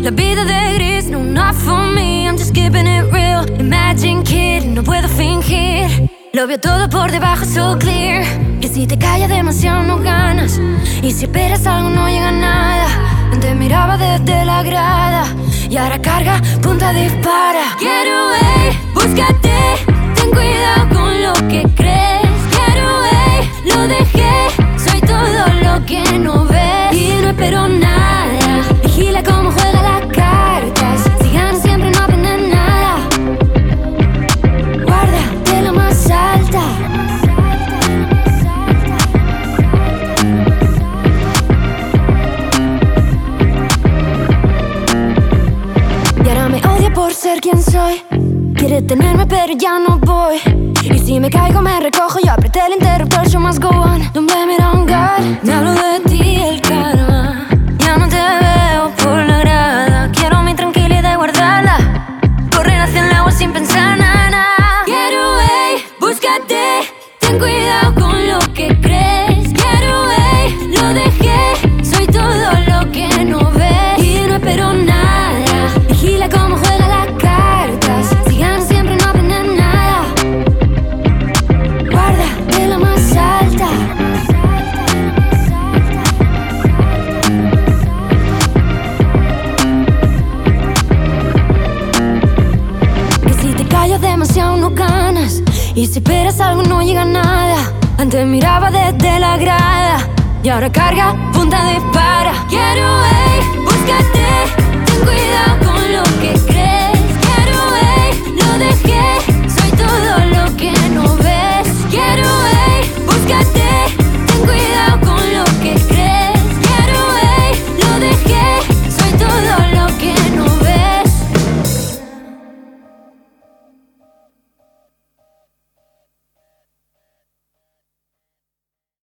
La vida de gris, no, not for me. I'm just keeping it real. Imagine kid, no puedo fingir. Lo veo todo por debajo, so clear. Que si te callas demasiado no ganas. Y si esperas algo no llega a nada. Antes miraba desde la grada y ahora carga, punta, dispara. Get away, búscate. Ten cuidado con lo que crees. Get away, lo dejé. Soy todo lo que no ves y no espero nada. Vigila cómo juega las cartas. Si ganas siempre no aprendes nada. Guárdate la más alta. Y ahora me odia por ser quien soy. Quiere tenerme pero ya no voy. Y si me caigo me recojo. Yo apreté el interruptor, show must go on. Don't blame it on God. Me hablo de ti, el karma. Ya no te veo por la grada. Quiero mi tranquilidad y guardarla. Correr hacia el agua sin pensar nada. Get away, búscate. Ten cuidado con lo que crees. Get away, lo dejé. Soy todo lo que no ves y no espero nada. Vigila cómo juega las cartas. Si ganas siempre no aprendes nada. Guárdate la más alta. Que si te callas demasiado no ganas. Y si esperas algo no llega a nada. Antes miraba desde la grada y ahora carga, punta, dispara. Get away, búscate. Ten cuidado con